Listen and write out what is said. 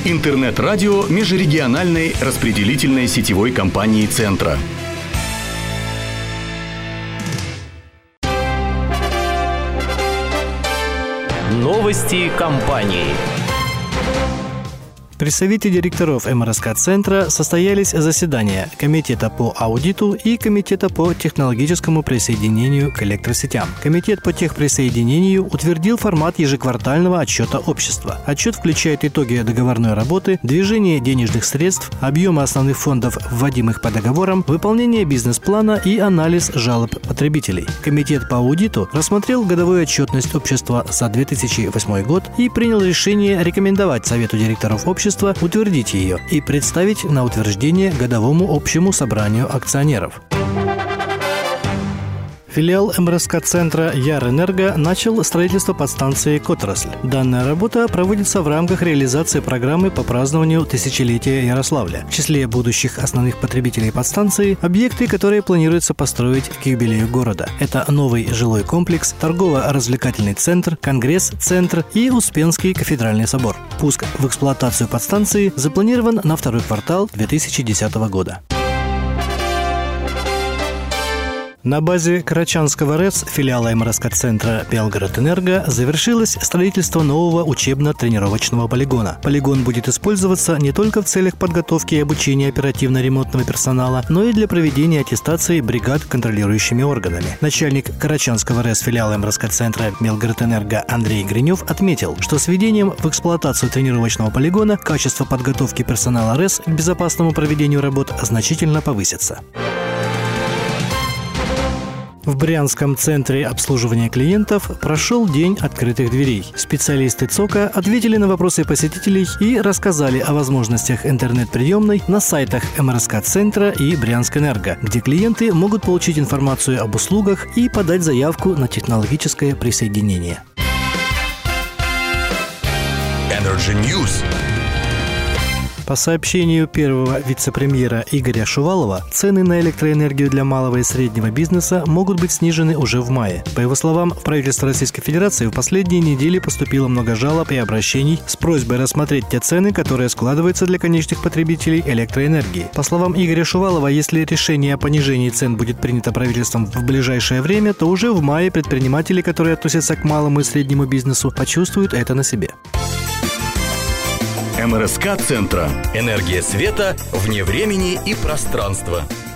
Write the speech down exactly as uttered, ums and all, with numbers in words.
Интернет-радио межрегиональной распределительной сетевой компании «Центра». Новости компании. При Совете директоров эм эр эс ка-центра состоялись заседания Комитета по аудиту и Комитета по технологическому присоединению к электросетям. Комитет по техприсоединению утвердил формат ежеквартального отчета общества. Отчет включает итоги договорной работы, движение денежных средств, объемы основных фондов, вводимых по договорам, выполнение бизнес-плана и анализ жалоб потребителей. Комитет по аудиту рассмотрел годовую отчетность общества за две тысячи восьмой год и принял решение рекомендовать Совету директоров общества утвердить ее и представить на утверждение годовому общему собранию акционеров. Филиал эм эр эс ка-центра Ярэнерго начал строительство подстанции «Котрасль». Данная работа проводится в рамках реализации программы по празднованию тысячелетия Ярославля. В числе будущих основных потребителей подстанции – объекты, которые планируется построить к юбилею города. Это новый жилой комплекс, торгово-развлекательный центр, конгресс-центр и Успенский кафедральный собор. Пуск в эксплуатацию подстанции запланирован на второй квартал две тысячи десятого года. На базе Карачанского РЭС филиала эм эр эс ка-центра Белгород-Энерго завершилось строительство нового учебно-тренировочного полигона. Полигон будет использоваться не только в целях подготовки и обучения оперативно-ремонтного персонала, но и для проведения аттестации бригад контролирующими органами. Начальник Карачанского РЭС филиала эм эр эс ка-центра Белгород-Энерго Андрей Гринев отметил, что с введением в эксплуатацию тренировочного полигона качество подготовки персонала РЭС к безопасному проведению работ значительно повысится. В Брянском центре обслуживания клиентов прошел день открытых дверей. Специалисты ЦОКа ответили на вопросы посетителей и рассказали о возможностях интернет-приемной на сайтах эм эр эс ка-центра и Брянскэнерго, где клиенты могут получить информацию об услугах и подать заявку на технологическое присоединение. Energy News. По сообщению первого вице-премьера Игоря Шувалова, цены на электроэнергию для малого и среднего бизнеса могут быть снижены уже в мае. По его словам, в правительство Российской Федерации в последние недели поступило много жалоб и обращений с просьбой рассмотреть те цены, которые складываются для конечных потребителей электроэнергии. По словам Игоря Шувалова, если решение о понижении цен будет принято правительством в ближайшее время, то уже в мае предприниматели, которые относятся к малому и среднему бизнесу, почувствуют это на себе. эм эр эс ка-центра. Энергия света вне времени и пространства.